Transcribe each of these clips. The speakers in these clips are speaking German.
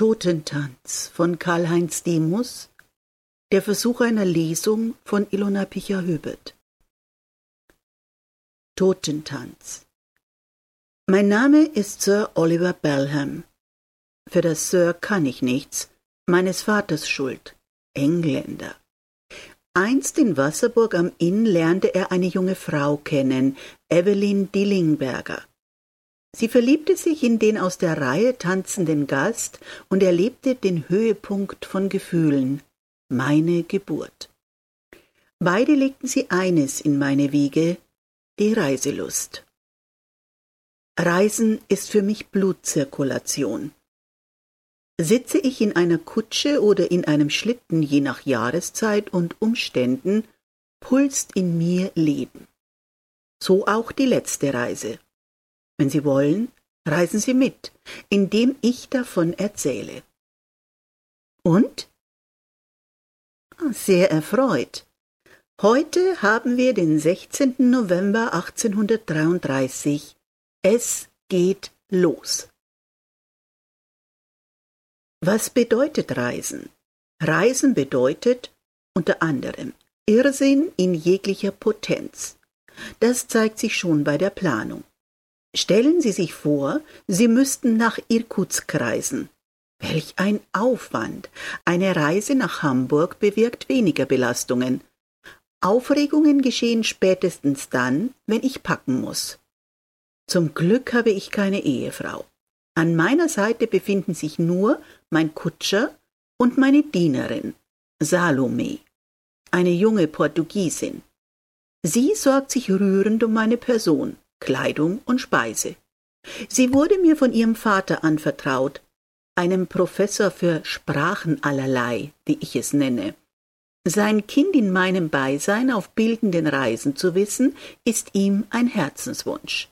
Totentanz von Karl-Heinz Demus. Der Versuch einer Lesung von Ilona Picha-Höbert. Totentanz. Mein Name ist Sir Oliver Balham. Für das Sir kann ich nichts, meines Vaters Schuld. Engländer. Einst in Wasserburg am Inn lernte er eine junge Frau kennen, Evelyn Dillingberger. Sie verliebte sich in den aus der Reihe tanzenden Gast und erlebte den Höhepunkt von Gefühlen, meine Geburt. Beide legten sie eines in meine Wiege, die Reiselust. Reisen ist für mich Blutzirkulation. Sitze ich in einer Kutsche oder in einem Schlitten, je nach Jahreszeit und Umständen, pulst in mir Leben. So auch die letzte Reise. Wenn Sie wollen, reisen Sie mit, indem ich davon erzähle. Und? Sehr erfreut. Heute haben wir den 16. November 1833. Es geht los. Was bedeutet Reisen? Reisen bedeutet unter anderem Irrsinn in jeglicher Potenz. Das zeigt sich schon bei der Planung. Stellen Sie sich vor, Sie müssten nach Irkutsk reisen. Welch ein Aufwand! Eine Reise nach Hamburg bewirkt weniger Belastungen. Aufregungen geschehen spätestens dann, wenn ich packen muss. Zum Glück habe ich keine Ehefrau. An meiner Seite befinden sich nur mein Kutscher und meine Dienerin, Salome, eine junge Portugiesin. Sie sorgt sich rührend um meine Person, Kleidung und Speise. Sie wurde mir von ihrem Vater anvertraut, einem Professor für Sprachen allerlei, wie ich es nenne. Sein Kind in meinem Beisein auf bildenden Reisen zu wissen, ist ihm ein Herzenswunsch.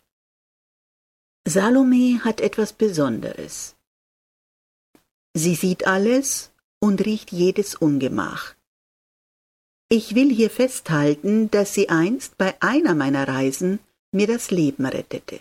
Salome hat etwas Besonderes. Sie sieht alles und riecht jedes Ungemach. Ich will hier festhalten, dass sie einst bei einer meiner Reisen mir das Leben rettete.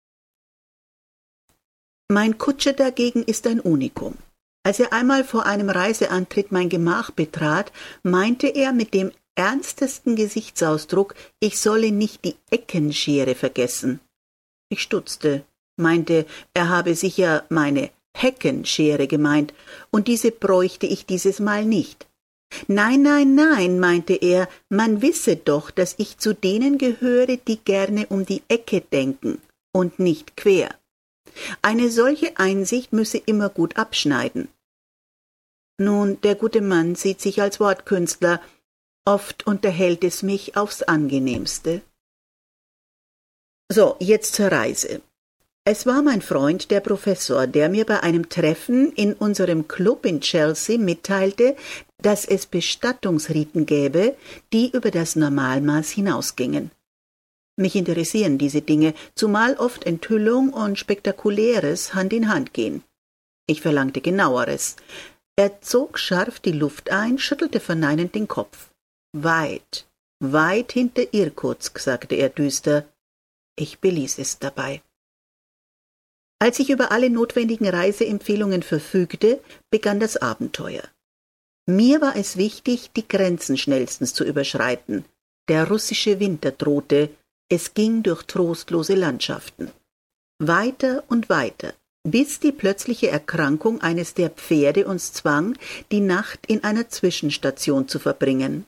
Mein Kutscher dagegen ist ein Unikum. Als er einmal vor einem Reiseantritt mein Gemach betrat, meinte er mit dem ernstesten Gesichtsausdruck, ich solle nicht die Eckenschere vergessen. Ich stutzte, meinte, er habe sicher meine Heckenschere gemeint, und diese bräuchte ich dieses Mal nicht. Nein, nein, nein, meinte er, man wisse doch, dass ich zu denen gehöre, die gerne um die Ecke denken und nicht quer. Eine solche Einsicht müsse immer gut abschneiden. Nun, der gute Mann sieht sich als Wortkünstler, oft unterhält es mich aufs Angenehmste. So, jetzt zur Reise. Es war mein Freund, der Professor, der mir bei einem Treffen in unserem Club in Chelsea mitteilte, dass es Bestattungsriten gäbe, die über das Normalmaß hinausgingen. Mich interessieren diese Dinge, zumal oft Enthüllung und Spektakuläres Hand in Hand gehen. Ich verlangte Genaueres. Er zog scharf die Luft ein, schüttelte verneinend den Kopf. Weit, weit hinter Irkutsk, sagte er düster. Ich beließ es dabei. Als ich über alle notwendigen Reiseempfehlungen verfügte, begann das Abenteuer. Mir war es wichtig, die Grenzen schnellstens zu überschreiten. Der russische Winter drohte, es ging durch trostlose Landschaften. Weiter und weiter, bis die plötzliche Erkrankung eines der Pferde uns zwang, die Nacht in einer Zwischenstation zu verbringen.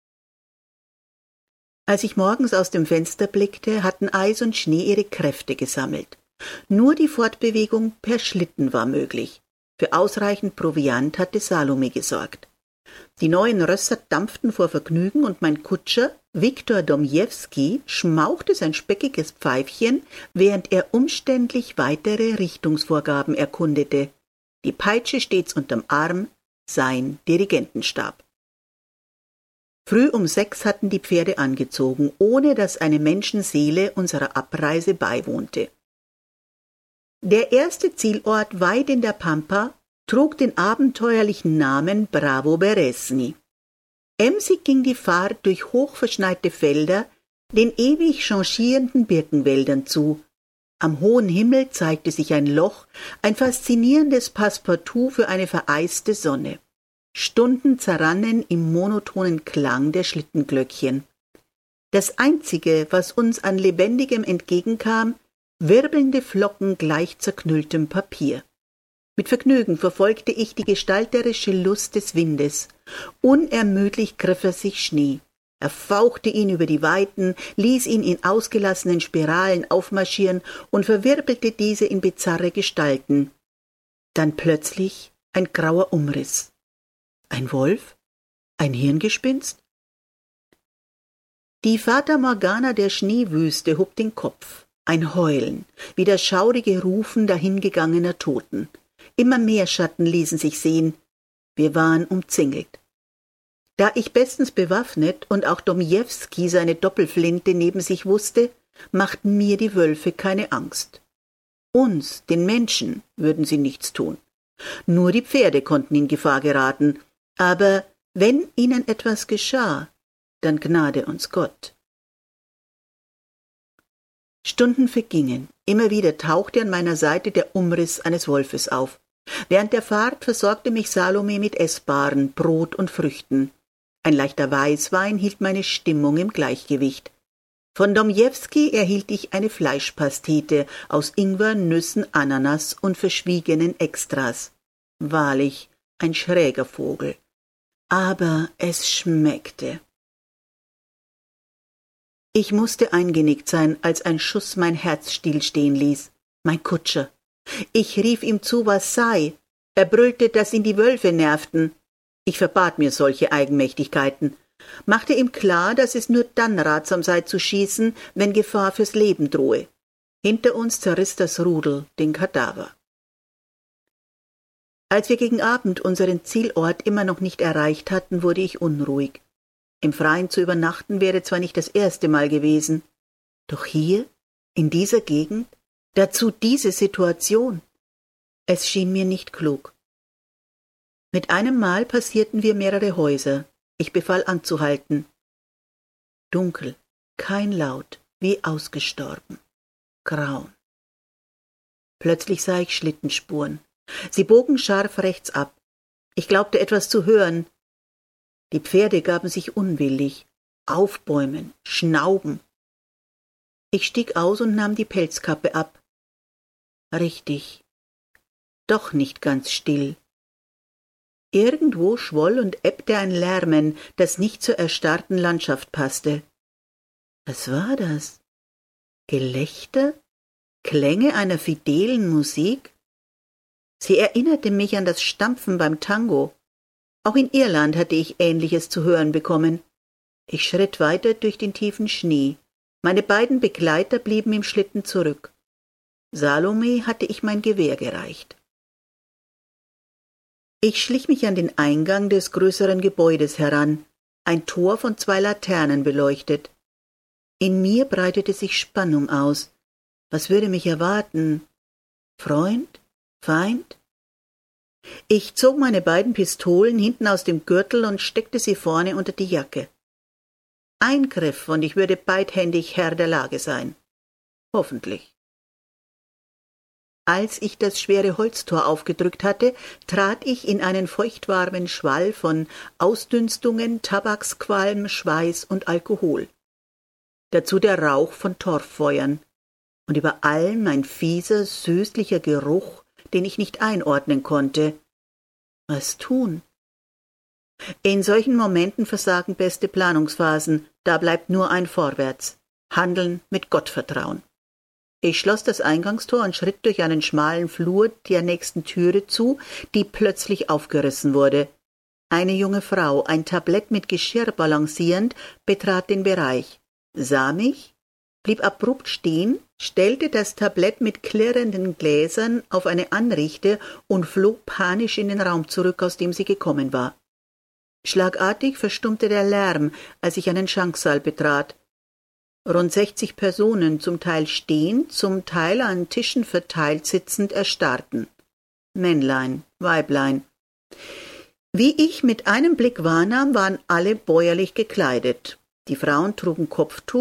Als ich morgens aus dem Fenster blickte, hatten Eis und Schnee ihre Kräfte gesammelt. Nur die Fortbewegung per Schlitten war möglich. Für ausreichend Proviant hatte Salome gesorgt. Die neuen Rösser dampften vor Vergnügen und mein Kutscher, Viktor Domjewski, schmauchte sein speckiges Pfeifchen, während er umständlich weitere Richtungsvorgaben erkundete. Die Peitsche stets unterm Arm, sein Dirigentenstab. Früh um 6 hatten die Pferde angezogen, ohne dass eine Menschenseele unserer Abreise beiwohnte. Der erste Zielort weit in der Pampa trug den abenteuerlichen Namen Bravo Beresny. Emsig ging die Fahrt durch hochverschneite Felder den ewig changierenden Birkenwäldern zu. Am hohen Himmel zeigte sich ein Loch, ein faszinierendes Passepartout für eine vereiste Sonne. Stunden zerrannen im monotonen Klang der Schlittenglöckchen. Das Einzige, was uns an Lebendigem entgegenkam, wirbelnde Flocken gleich zerknülltem Papier. Mit Vergnügen verfolgte ich die gestalterische Lust des Windes. Unermüdlich griff er sich Schnee. Er fauchte ihn über die Weiten, ließ ihn in ausgelassenen Spiralen aufmarschieren und verwirbelte diese in bizarre Gestalten. Dann plötzlich ein grauer Umriss. Ein Wolf? Ein Hirngespinst? Die Fata Morgana der Schneewüste hob den Kopf. Ein Heulen, wie das schaurige Rufen dahingegangener Toten. Immer mehr Schatten ließen sich sehen. Wir waren umzingelt. Da ich bestens bewaffnet und auch Domjewski seine Doppelflinte neben sich wusste, machten mir die Wölfe keine Angst. Uns, den Menschen, würden sie nichts tun. Nur die Pferde konnten in Gefahr geraten. Aber wenn ihnen etwas geschah, dann gnade uns Gott. Stunden vergingen. Immer wieder tauchte an meiner Seite der Umriss eines Wolfes auf. Während der Fahrt versorgte mich Salome mit Essbaren, Brot und Früchten. Ein leichter Weißwein hielt meine Stimmung im Gleichgewicht. Von Domjewski erhielt ich eine Fleischpastete aus Ingwer, Nüssen, Ananas und verschwiegenen Extras. Wahrlich, ein schräger Vogel. Aber es schmeckte. Ich musste eingenickt sein, als ein Schuss mein Herz stillstehen ließ. Mein Kutscher. Ich rief ihm zu, was sei. Er brüllte, dass ihn die Wölfe nervten. Ich verbat mir solche Eigenmächtigkeiten, machte ihm klar, dass es nur dann ratsam sei zu schießen, wenn Gefahr fürs Leben drohe. Hinter uns zerriss das Rudel den Kadaver. Als wir gegen Abend unseren Zielort immer noch nicht erreicht hatten, wurde ich unruhig. Im Freien zu übernachten wäre zwar nicht das erste Mal gewesen, doch hier, in dieser Gegend, dazu diese Situation. Es schien mir nicht klug. Mit einem Mal passierten wir mehrere Häuser. Ich befahl anzuhalten. Dunkel, kein Laut, wie ausgestorben. Grauen. Plötzlich sah ich Schlittenspuren. Sie bogen scharf rechts ab. Ich glaubte etwas zu hören. Die Pferde gaben sich unwillig, aufbäumen, schnauben. Ich stieg aus und nahm die Pelzkappe ab. Richtig. Doch nicht ganz still. Irgendwo schwoll und ebbte ein Lärmen, das nicht zur erstarrten Landschaft passte. Was war das? Gelächter? Klänge einer fidelen Musik? Sie erinnerte mich an das Stampfen beim Tango. Auch in Irland hatte ich Ähnliches zu hören bekommen. Ich schritt weiter durch den tiefen Schnee. Meine beiden Begleiter blieben im Schlitten zurück. Salome hatte ich mein Gewehr gereicht. Ich schlich mich an den Eingang des größeren Gebäudes heran, ein Tor von 2 Laternen beleuchtet. In mir breitete sich Spannung aus. Was würde mich erwarten? Freund? Feind? Ich zog meine beiden Pistolen hinten aus dem Gürtel und steckte sie vorne unter die Jacke. Ein Griff und ich würde beidhändig Herr der Lage sein. Hoffentlich. Als ich das schwere Holztor aufgedrückt hatte, trat ich in einen feuchtwarmen Schwall von Ausdünstungen, Tabaksqualm, Schweiß und Alkohol. Dazu der Rauch von Torffeuern und über allem ein fieser, süßlicher Geruch, den ich nicht einordnen konnte. Was tun? In solchen Momenten versagen beste Planungsphasen, da bleibt nur ein Vorwärts. Handeln mit Gottvertrauen. Ich schloss das Eingangstor und schritt durch einen schmalen Flur der nächsten Türe zu, die plötzlich aufgerissen wurde. Eine junge Frau, ein Tablett mit Geschirr balancierend, betrat den Bereich, sah mich, blieb abrupt stehen, stellte das Tablett mit klirrenden Gläsern auf eine Anrichte und flog panisch in den Raum zurück, aus dem sie gekommen war. Schlagartig verstummte der Lärm, als ich einen Schanksaal betrat. Rund 60 Personen, zum Teil stehend, zum Teil an Tischen verteilt sitzend, erstarrten. Männlein, Weiblein. Wie ich mit einem Blick wahrnahm, waren alle bäuerlich gekleidet. Die Frauen trugen Kopftuch,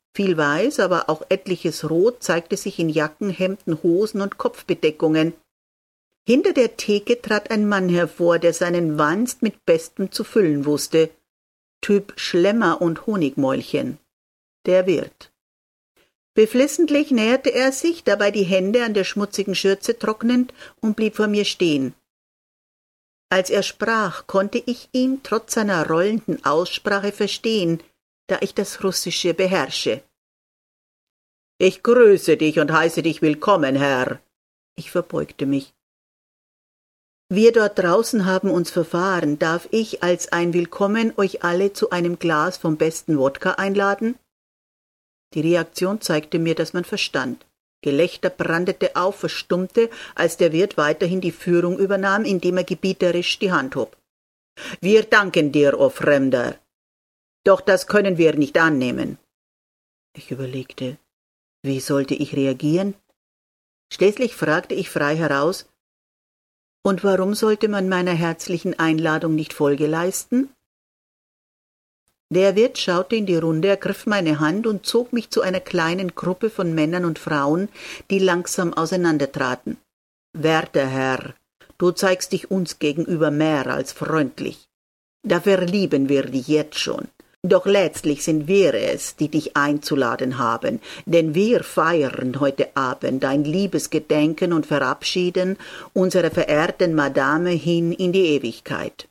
Viel Weiß, aber auch etliches Rot zeigte sich in Jacken, Hemden, Hosen und Kopfbedeckungen. Hinter der Theke trat ein Mann hervor, der seinen Wanst mit Bestem zu füllen wusste. Typ Schlemmer und Honigmäulchen. Der Wirt. Beflissentlich näherte er sich, dabei die Hände an der schmutzigen Schürze trocknend, und blieb vor mir stehen. Als er sprach, konnte ich ihn trotz seiner rollenden Aussprache verstehen, da ich das Russische beherrsche. »Ich grüße dich und heiße dich willkommen, Herr.« Ich verbeugte mich. »Wir dort draußen haben uns verfahren. Darf ich als ein Willkommen euch alle zu einem Glas vom besten Wodka einladen?« Die Reaktion zeigte mir, dass man verstand. Gelächter brandete auf, verstummte, als der Wirt weiterhin die Führung übernahm, indem er gebieterisch die Hand hob. »Wir danken dir, o Fremder. Doch das können wir nicht annehmen.« Ich überlegte, wie sollte ich reagieren? Schließlich fragte ich frei heraus, »Und warum sollte man meiner herzlichen Einladung nicht Folge leisten?« Der Wirt schaute in die Runde, ergriff meine Hand und zog mich zu einer kleinen Gruppe von Männern und Frauen, die langsam auseinandertraten. »Werter Herr, du zeigst dich uns gegenüber mehr als freundlich. Dafür lieben wir dich jetzt schon. Doch letztlich sind wir es, die dich einzuladen haben, denn wir feiern heute Abend ein Liebesgedenken und verabschieden unsere verehrten Madame hin in die Ewigkeit.«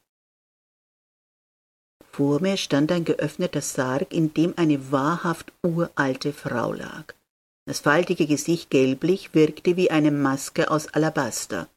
Vor mir stand ein geöffneter Sarg, in dem eine wahrhaft uralte Frau lag. Das faltige Gesicht gelblich wirkte wie eine Maske aus Alabaster.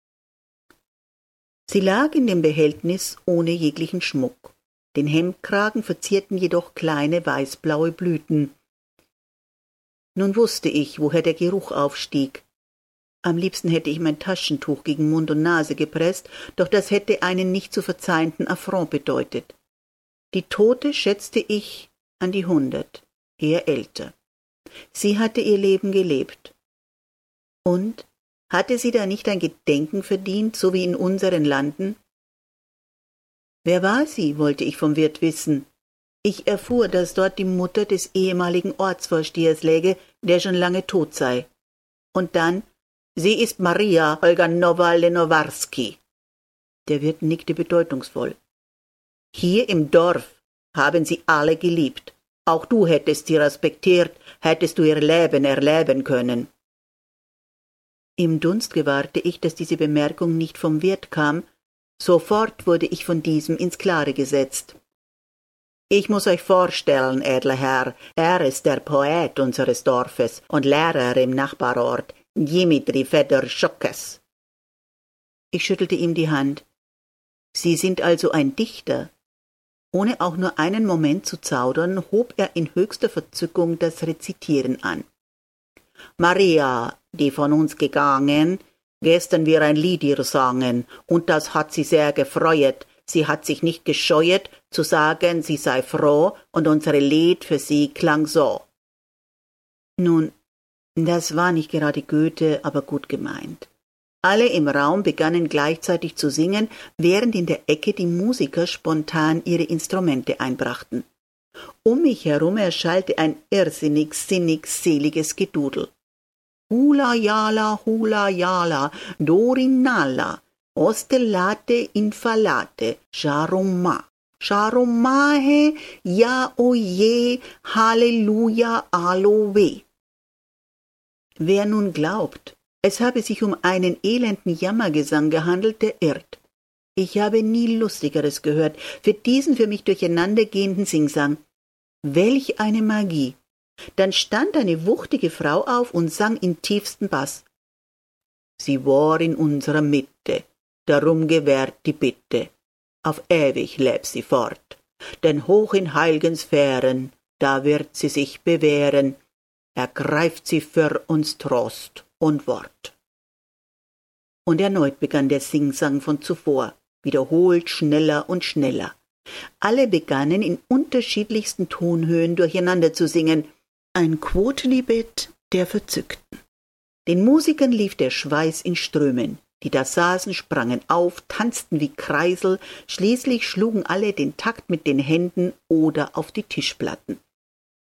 Sie lag in dem Behältnis ohne jeglichen Schmuck. Den Hemdkragen verzierten jedoch kleine weißblaue Blüten. Nun wusste ich, woher der Geruch aufstieg. Am liebsten hätte ich mein Taschentuch gegen Mund und Nase gepresst, doch das hätte einen nicht zu verzeihenden Affront bedeutet. Die Tote schätzte ich an die 100, eher älter. Sie hatte ihr Leben gelebt. Und hatte sie da nicht ein Gedenken verdient, so wie in unseren Landen? Wer war sie, wollte ich vom Wirt wissen. Ich erfuhr, dass dort die Mutter des ehemaligen Ortsvorstehers läge, der schon lange tot sei. Und dann, sie ist Maria Olganowa-Lenowarski. Der Wirt nickte bedeutungsvoll. Hier im Dorf haben sie alle geliebt. Auch du hättest sie respektiert, hättest du ihr Leben erleben können. Im Dunst gewahrte ich, dass diese Bemerkung nicht vom Wirt kam. Sofort wurde ich von diesem ins Klare gesetzt. »Ich muss euch vorstellen, edler Herr, er ist der Poet unseres Dorfes und Lehrer im Nachbarort, Dmitri Fedorschokes.« Ich schüttelte ihm die Hand. »Sie sind also ein Dichter?« Ohne auch nur einen Moment zu zaudern, hob er in höchster Verzückung das Rezitieren an. »Maria, die von uns gegangen, gestern wir ein Lied ihr sangen, und das hat sie sehr gefreuet. Sie hat sich nicht gescheuet, zu sagen, sie sei froh, und unsere Lied für sie klang so.« Nun, das war nicht gerade Goethe, aber gut gemeint. Alle im Raum begannen gleichzeitig zu singen, während in der Ecke die Musiker spontan ihre Instrumente einbrachten. Um mich herum erschallte ein irrsinnig, sinnig, seliges Gedudel. Hula yala, dorinala, ostellate infalate, charoma. Charomahe, ja oje, halleluja, aloe. Wer nun glaubt, es habe sich um einen elenden Jammergesang gehandelt, der irrt. Ich habe nie Lustigeres gehört, für diesen für mich durcheinandergehenden Singsang. Welch eine Magie! Dann stand eine wuchtige Frau auf und sang in tiefstem Bass. Sie war in unserer Mitte, darum gewährt die Bitte, auf ewig lebt sie fort, denn hoch in heilgen Sphären, da wird sie sich bewähren, ergreift sie für uns Trost und Wort. Und erneut begann der Singsang von zuvor, wiederholt schneller und schneller. Alle begannen in unterschiedlichsten Tonhöhen durcheinander zu singen, ein Quodlibet der Verzückten. Den Musikern lief der Schweiß in Strömen, die da saßen, sprangen auf, tanzten wie Kreisel, schließlich schlugen alle den Takt mit den Händen oder auf die Tischplatten.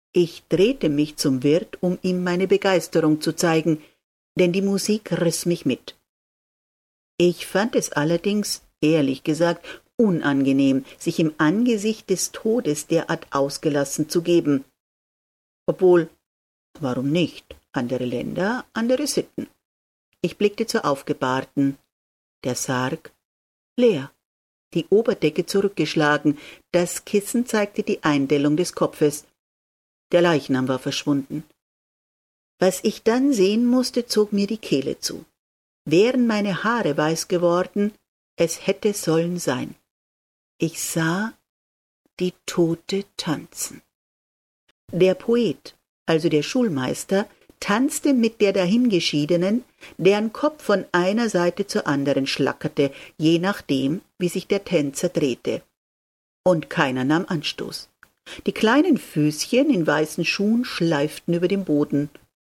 Ich drehte mich zum Wirt, um ihm meine Begeisterung zu zeigen, denn die Musik riss mich mit. Ich fand es allerdings, ehrlich gesagt, unangenehm, sich im Angesicht des Todes derart ausgelassen zu geben. Obwohl, warum nicht? Andere Länder, andere Sitten. Ich blickte zur Aufgebahrten. Der Sarg leer, die Oberdecke zurückgeschlagen, das Kissen zeigte die Eindellung des Kopfes. Der Leichnam war verschwunden. Was ich dann sehen musste, zog mir die Kehle zu. Wären meine Haare weiß geworden, es hätte sollen sein. Ich sah die Tote tanzen. Der Poet, also der Schulmeister, tanzte mit der Dahingeschiedenen, deren Kopf von einer Seite zur anderen schlackerte, je nachdem, wie sich der Tänzer drehte. Und keiner nahm Anstoß. Die kleinen Füßchen in weißen Schuhen schleiften über dem Boden.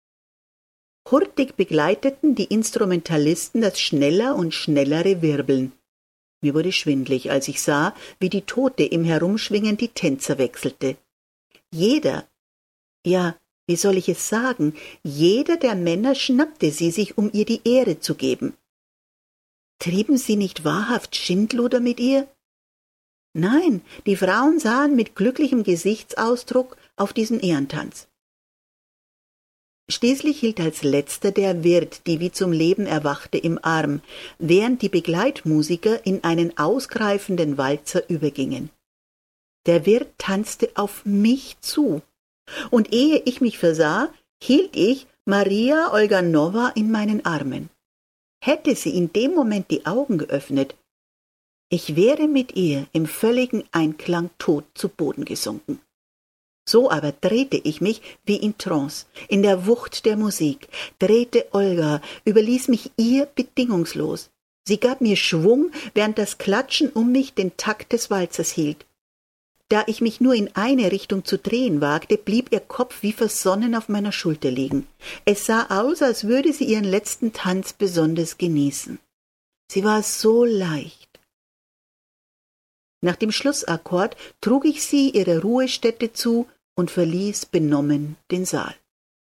Hurtig begleiteten die Instrumentalisten das schneller und schnellere Wirbeln. Mir wurde schwindlig, als ich sah, wie die Tote im Herumschwingen die Tänzer wechselte. Jeder, ja, wie soll ich es sagen, jeder der Männer schnappte sie sich, um ihr die Ehre zu geben. Trieben sie nicht wahrhaft Schindluder mit ihr? Nein, die Frauen sahen mit glücklichem Gesichtsausdruck auf diesen Ehrentanz. Schließlich hielt als letzter der Wirt die wie zum Leben Erwachte im Arm, während die Begleitmusiker in einen ausgreifenden Walzer übergingen. Der Wirt tanzte auf mich zu, und ehe ich mich versah, hielt ich Maria Olganowa in meinen Armen. Hätte sie in dem Moment die Augen geöffnet, ich wäre mit ihr im völligen Einklang tot zu Boden gesunken. So aber drehte ich mich wie in Trance, in der Wucht der Musik, drehte Olga, überließ mich ihr bedingungslos. Sie gab mir Schwung, während das Klatschen um mich den Takt des Walzers hielt. Da ich mich nur in eine Richtung zu drehen wagte, blieb ihr Kopf wie versonnen auf meiner Schulter liegen. Es sah aus, als würde sie ihren letzten Tanz besonders genießen. Sie war so leicht. Nach dem Schlussakkord trug ich sie ihrer Ruhestätte zu und verließ benommen den Saal.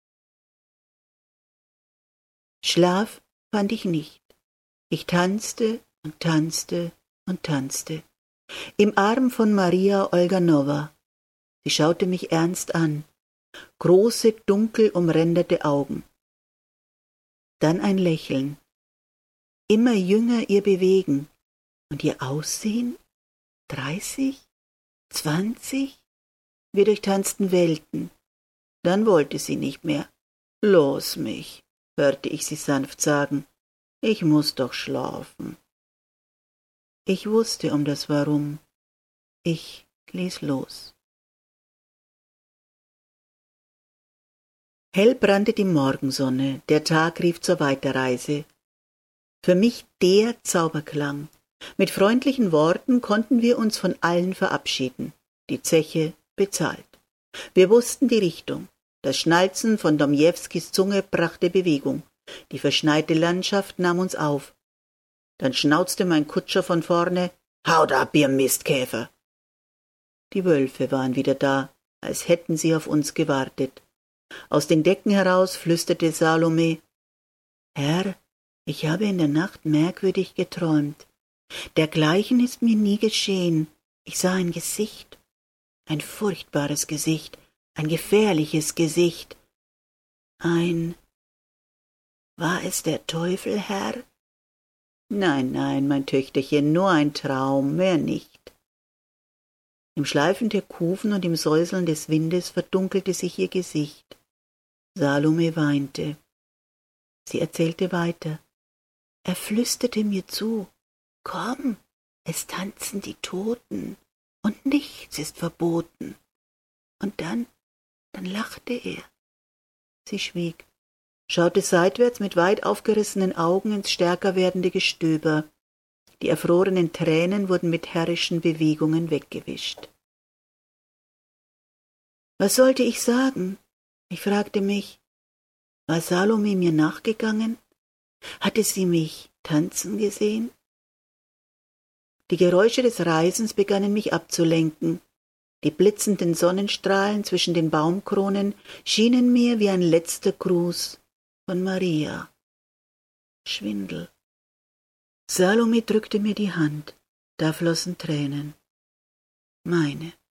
Schlaf fand ich nicht. Ich tanzte und tanzte und tanzte. Im Arm von Maria Olganowa. Sie schaute mich ernst an. Große, dunkel umränderte Augen. Dann ein Lächeln. Immer jünger ihr Bewegen. Und ihr Aussehen? 30? 20? Wir durchtanzten Welten. Dann wollte sie nicht mehr. Los mich, hörte ich sie sanft sagen. Ich muß doch schlafen. Ich wusste um das Warum. Ich ließ los. Hell brannte die Morgensonne, der Tag rief zur Weiterreise. Für mich der Zauberklang. Mit freundlichen Worten konnten wir uns von allen verabschieden. Die Zeche bezahlt. Wir wussten die Richtung. Das Schnalzen von Domjewskis Zunge brachte Bewegung. Die verschneite Landschaft nahm uns auf. Dann schnauzte mein Kutscher von vorne: »Haut ab, ihr Mistkäfer!« Die Wölfe waren wieder da, als hätten sie auf uns gewartet. Aus den Decken heraus flüsterte Salome: »Herr, ich habe in der Nacht merkwürdig geträumt. Dergleichen ist mir nie geschehen. Ich sah ein Gesicht, ein furchtbares Gesicht, ein gefährliches Gesicht. War es der Teufel, Herr?« »Nein, nein, mein Töchterchen, nur ein Traum, mehr nicht.« Im Schleifen der Kufen und im Säuseln des Windes verdunkelte sich ihr Gesicht. Salome weinte. Sie erzählte weiter. Er flüsterte mir zu: »Komm, es tanzen die Toten, und nichts ist verboten.« Und dann lachte er. Sie schwieg, schaute seitwärts mit weit aufgerissenen Augen ins stärker werdende Gestöber. Die erfrorenen Tränen wurden mit herrischen Bewegungen weggewischt. Was sollte ich sagen? Ich fragte mich. War Salome mir nachgegangen? Hatte sie mich tanzen gesehen? Die Geräusche des Reisens begannen mich abzulenken. Die blitzenden Sonnenstrahlen zwischen den Baumkronen schienen mir wie ein letzter Gruß von Maria. Schwindel. Salome drückte mir die Hand, da flossen Tränen. Meine.